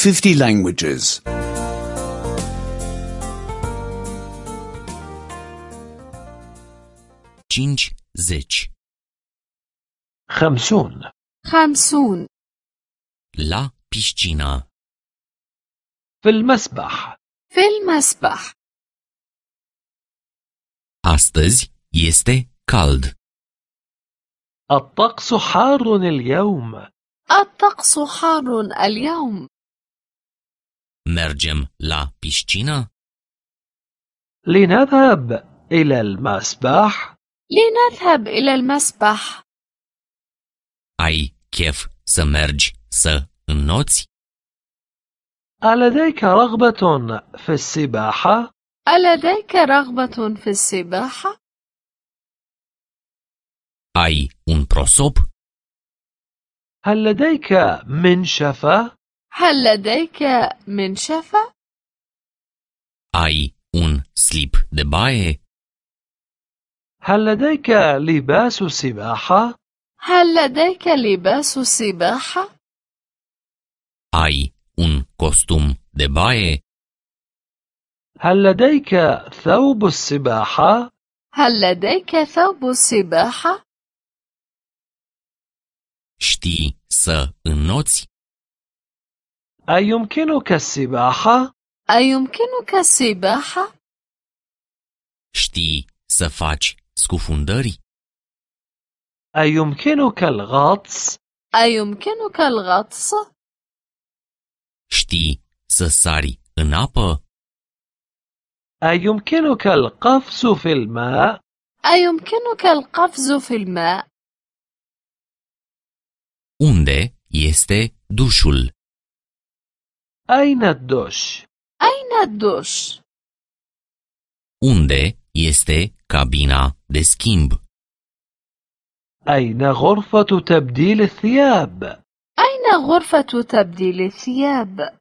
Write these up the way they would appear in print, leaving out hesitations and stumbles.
50 languages. 50 50 50 La piscină. في المسبح. في المسبح. Astăzi este cald. الطقس حار اليوم. الطقس حار اليوم. Mergem la piscină? لنذهب إلى المسبح. لنذهب إلى المسبح. Ai chef să mergi să înnoți? ألديك رغبة في السباحة؟ ألديك رغبة في السباحة؟ Ai un prosop? هل لديك منشفة؟ هل لديك منشفة؟ Ai un slip de baie? هل لديك لباس سباحة؟ هل لديك لباس سباحة؟ Ai un costum de baie? هل لديك ثوب السباحة؟ هل لديك ثوب السباحة؟ Știi să înnoți? أيمكنك السباحة؟ أيمكنك السباحة؟ Știi să faci scufundări? أيمكنك الغطس؟ أيمكنك الغطس؟ Știi să sari în apă? أيمكنك القفز في الماء؟ أيمكنك القفز في الماء؟ Unde este dușul? أين الدش؟ أين الدش؟ Unde este cabina de schimb? أين غرفة تبديل الثياب؟ أين غرفة تبديل الثياب؟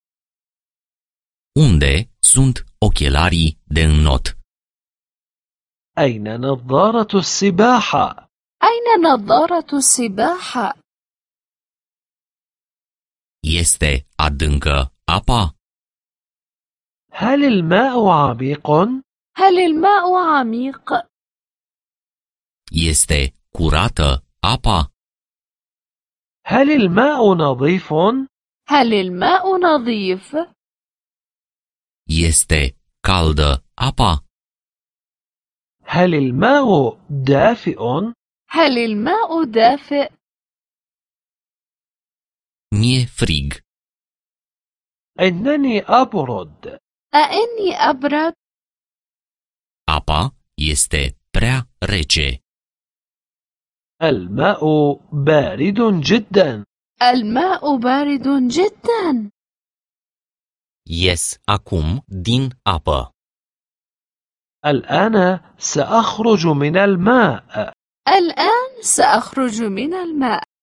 Unde sunt ochelarii de înnot? أين نظارة السباحة؟ أين نظارة السباحة؟ Este adâncă apa? هل الماء عميق؟ هل الماء عميق؟ Este curată apa? هل الماء نظيف؟ هل الماء نظيف؟ Este caldă apa? هل الماء دافئ؟ هل الماء دافئ؟ Mi-e frig. إنني أبرد. أإني أبرد؟ Apa este prea rece. الماء بارد جدا. الماء بارد جدا. Ies acum din apă. الآن سأخرج من الماء. الآن سأخرج من الماء.